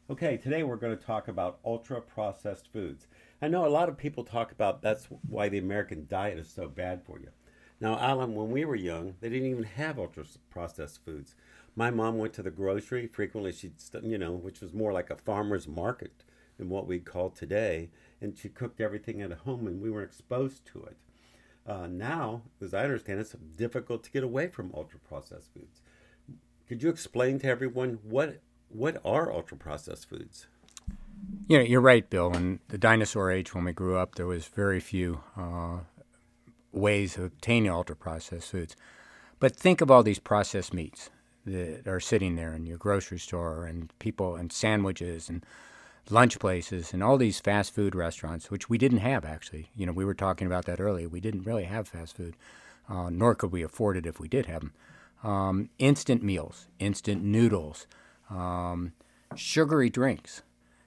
Okay, today we're going to talk about ultra processed foods. I know a lot of people talk about that's why the American diet is so bad for you. Now, Alan, when we were young, they didn't even have ultra processed foods. My mom went to the grocery frequently. Which was more like a farmer's market than what we call today, and she cooked everything at home, and we were exposed to it. Now, as I understand, it's difficult to get away from ultra processed foods. Could you explain to everyone what are ultra processed foods? You're right, Bill. In the dinosaur age, when we grew up, there was very few ways of obtaining ultra-processed foods. But think of all these processed meats that are sitting there in your grocery store, and people, and sandwiches, and lunch places, and all these fast food restaurants, which we didn't have actually. We were talking about that earlier. We didn't really have fast food, nor could we afford it if we did have them. Instant meals, instant noodles, sugary drinks.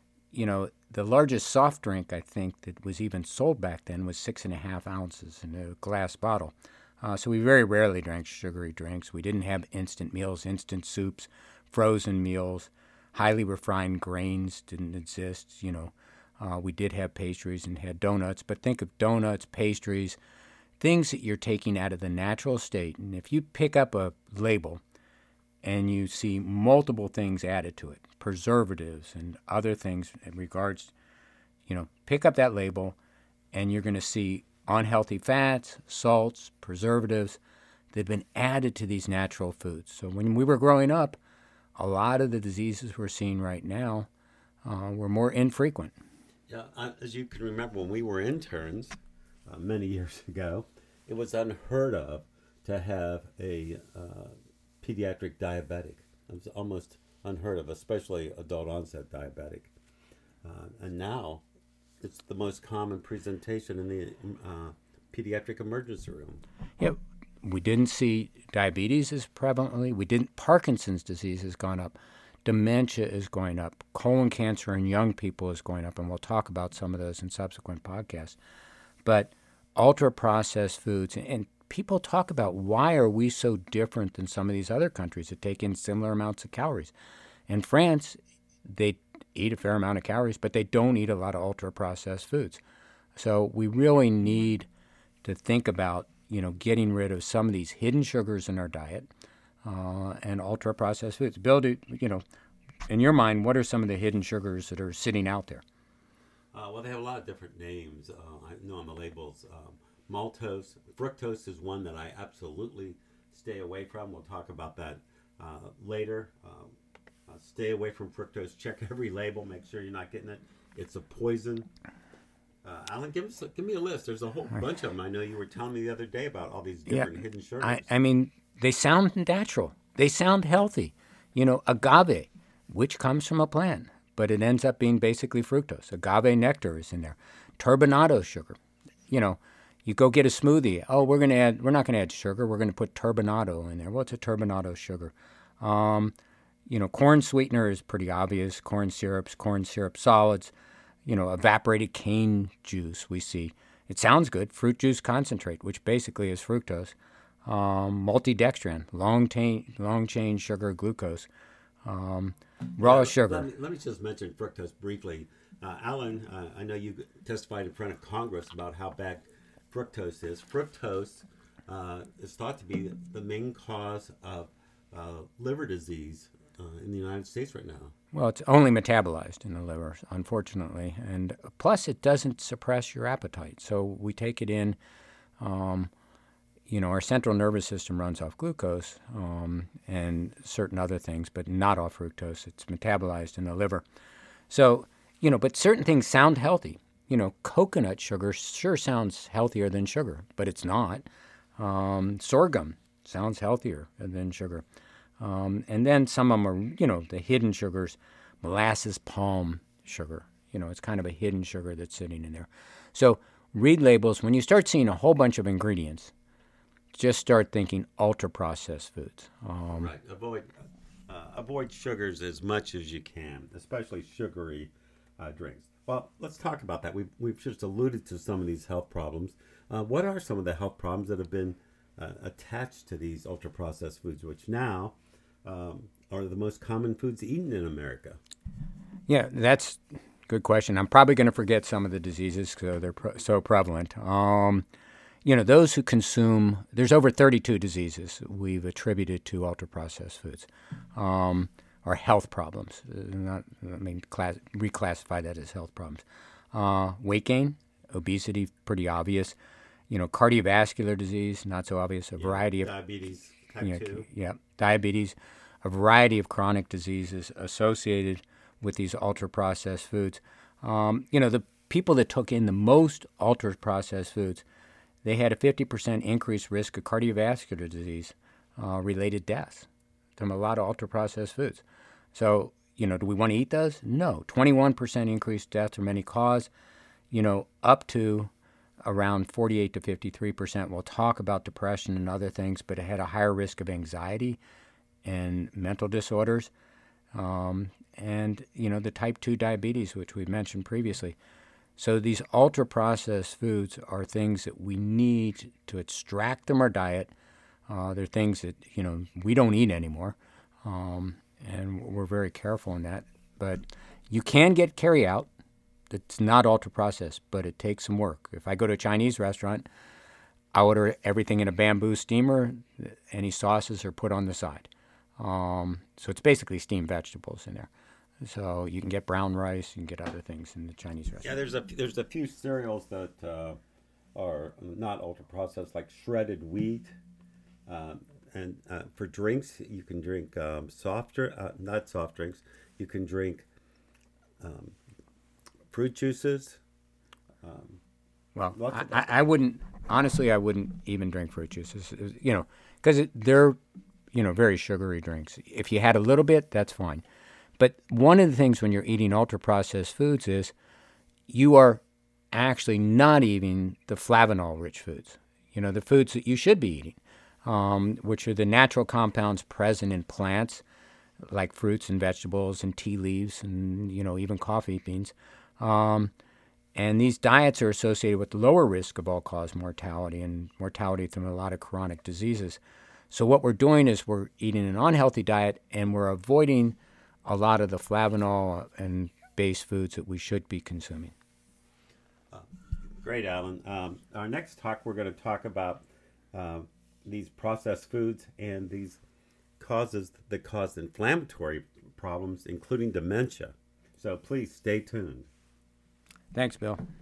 The largest soft drink I think that was even sold back then was 6.5 ounces in a glass bottle. So we very rarely drank sugary drinks. We didn't have instant meals, instant soups, frozen meals, highly refined grains didn't exist. We did have pastries and had donuts, but think of donuts, pastries, things that you're taking out of the natural state. And if you pick up a label and you see multiple things added to it, preservatives and other things in regards, pick up that label and you're going to see unhealthy fats, salts, preservatives that have been added to these natural foods. So when we were growing up, a lot of the diseases we're seeing right now were more infrequent. Yeah, as you can remember, when we were interns many years ago, it was unheard of to have a pediatric diabetic. It was almost unheard of, especially adult onset diabetic. And now it's the most common presentation in the pediatric emergency room. Yeah, we didn't see diabetes as prevalently. Parkinson's disease has gone up. Dementia is going up. Colon cancer in young people is going up, and we'll talk about some of those in subsequent podcasts. But ultra-processed foods, and people talk about why are we so different than some of these other countries that take in similar amounts of calories. In France, they eat a fair amount of calories, but they don't eat a lot of ultra-processed foods. So we really need to think about, getting rid of some of these hidden sugars in our diet and ultra-processed foods. Bill, in your mind, what are some of the hidden sugars that are sitting out there? Well, they have a lot of different names. I know on the labels. Maltose, fructose is one that I absolutely stay away from. We'll talk about that later. Stay away from fructose. Check every label. Make sure you're not getting it. It's a poison. Alan, give me a list. There's a whole bunch of them. I know you were telling me the other day about all these different hidden sugars. I mean, they sound natural. They sound healthy. Agave, which comes from a plant, but it ends up being basically fructose. Agave nectar is in there. Turbinado sugar. You go get a smoothie. Oh, we're not going to add sugar. We're going to put turbinado in there. What's a turbinado sugar? Corn sweetener is pretty obvious. Corn syrup solids, evaporated cane juice we see. It sounds good. Fruit juice concentrate, which basically is fructose. Multidextrin, long chain sugar, glucose. Raw sugar. Let me just mention fructose briefly. Alan, I know you testified in front of Congress about how bad fructose is. Fructose is thought to be the main cause of liver disease in the United States right now. Well, it's only metabolized in the liver, unfortunately. And plus, it doesn't suppress your appetite. So we take it in. Our central nervous system runs off glucose and certain other things, but not off fructose. It's metabolized in the liver. So, but certain things sound healthy. Coconut sugar sure sounds healthier than sugar, but it's not. Sorghum sounds healthier than sugar. And then some of them are, the hidden sugars, molasses palm sugar. It's kind of a hidden sugar that's sitting in there. So read labels. When you start seeing a whole bunch of ingredients, just start thinking ultra-processed foods. Right. Avoid sugars as much as you can, especially sugary drinks. Well, let's talk about that. We've just alluded to some of these health problems. What are some of the health problems that have been attached to these ultra-processed foods, which now are the most common foods eaten in America? Yeah, that's a good question. I'm probably going to forget some of the diseases because they're so prevalent. Those who consume, there's over 32 diseases we've attributed to ultra-processed foods, or health problems. Reclassify that as health problems. Weight gain, obesity, pretty obvious. Cardiovascular disease, not so obvious. A variety of diabetes type 2. Yeah, diabetes, a variety of chronic diseases associated with these ultra-processed foods. The people that took in the most ultra-processed foods, they had a 50% increased risk of cardiovascular disease related deaths from a lot of ultra-processed foods. So, do we want to eat those? No. 21% increased deaths from any cause, up to around 48 to 53%. We'll talk about depression and other things, but it had a higher risk of anxiety and mental disorders. The type 2 diabetes, which we mentioned previously. So these ultra-processed foods are things that we need to extract from our diet. They're things that, we don't eat anymore, and we're very careful in that. But you can get carry-out that's not ultra-processed, but it takes some work. If I go to a Chinese restaurant, I order everything in a bamboo steamer. Any sauces are put on the side. So it's basically steamed vegetables in there. So you can get brown rice, you can get other things in the Chinese restaurant. Yeah, there's a few cereals that are not ultra processed, like shredded wheat, and for drinks you can drink not soft drinks. You can drink fruit juices. I wouldn't even drink fruit juices, because they're very sugary drinks. If you had a little bit, that's fine. But one of the things when you're eating ultra-processed foods is you are actually not eating the flavanol-rich foods, the foods that you should be eating, which are the natural compounds present in plants like fruits and vegetables and tea leaves and, even coffee beans. And these diets are associated with lower risk of all-cause mortality and mortality from a lot of chronic diseases. So what we're doing is we're eating an unhealthy diet and we're avoiding a lot of the flavanol and base foods that we should be consuming. Great, Alan. Our next talk, we're going to talk about these processed foods and these causes that cause inflammatory problems, including dementia. So please stay tuned. Thanks, Bill.